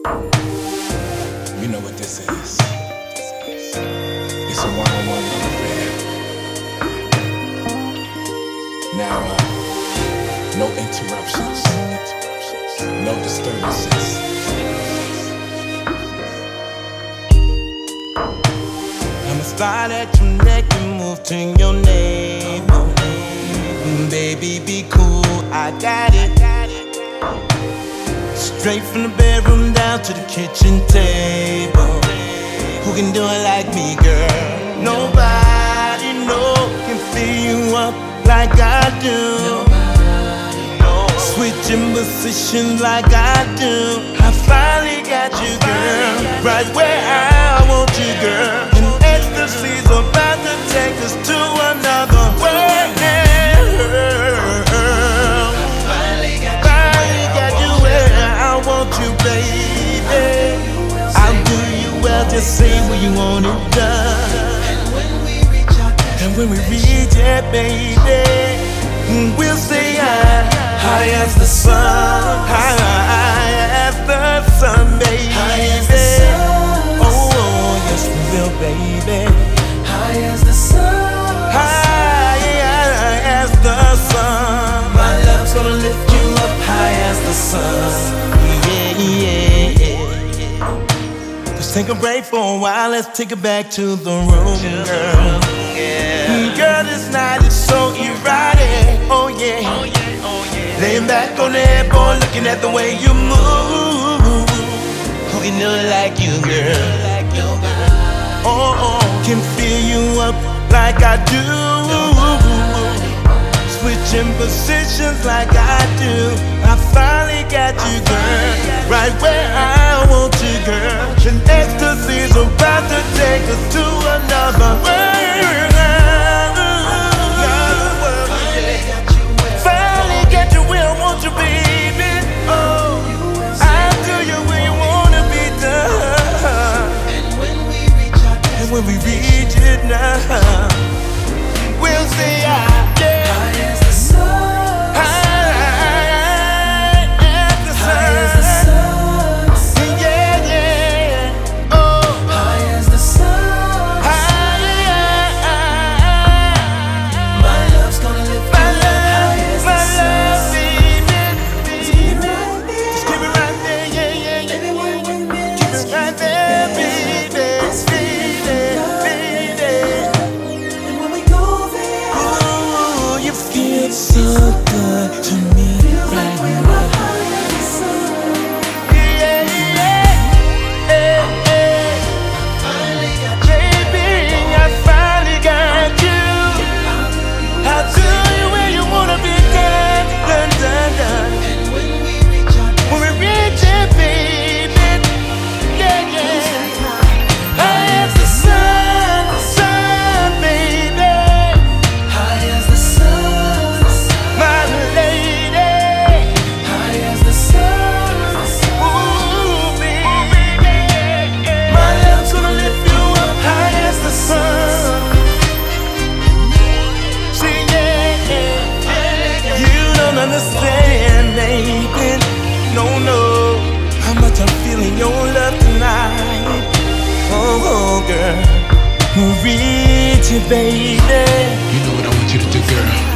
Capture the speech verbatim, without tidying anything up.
You know what this is. It's a one-on-one love affair. Now, uh, no interruptions, no disturbances. I'ma slide at your neck and move to your name. Baby, be cool, I got it. Straight from the bedroom down to the kitchen table. Who can do it like me, girl? Nobody, no, can fill you up like I do. Switching positions like I do. I finally got you, girl, right where I want you, girl. And ecstasy's about to take us to another world. Just say where you want it done. And when we reach our destination, and when we reach it, baby, we'll say high, high as the sun, high, high as the sun, baby. High as the sun. Oh, oh, yes we will, baby. High as the sun. High, high as the sun. My love's gonna lift you up high as the sun. Yeah, yeah, yeah. Take a break for a while, let's take it back to the room, girl. Yeah. Girl, this night is so erotic, oh yeah. Oh, yeah, oh, yeah. Laying back on the headboard, looking at the way you move. Who can do it like you, girl? Oh, oh, can fill you up like I do. Switching positions like I do. I finally got you, girl, right where I want you, girl. And ecstasy's about to take us to another world. Finally got you where I want you, baby. Oh, I'll do you where you wanna be done. And when we reach our destination, and when we reach it now, we'll say I, yeah. High as the sun. High as the sun. High as the sun. Yeah, yeah. Oh. High as the sun. High. My love's gonna lift you up high as the sun. Just keep it right there. Just keep it right there, yeah, yeah, yeah. Baby, when we meet, keep it right there, baby, baby, baby. And when we go there, ooh, you feel so good to me right now. Yeah, yeah, yeah, yeah. Finally got you, baby, I finally got you. I'll do you where you wanna be done, done, done, done. And when we reach our destination, when we reach it, baby, yeah, yeah. High as the sun, sun, baby. High as the sun, my lady. High as the sun. Ooh, baby. My love's gonna lift you up high as the sun. See, yeah, yeah. You don't understand, baby. No, no. How much I'm feeling your love tonight. Oh, oh, girl. We'll reach it, baby. You know what I want you to do, girl.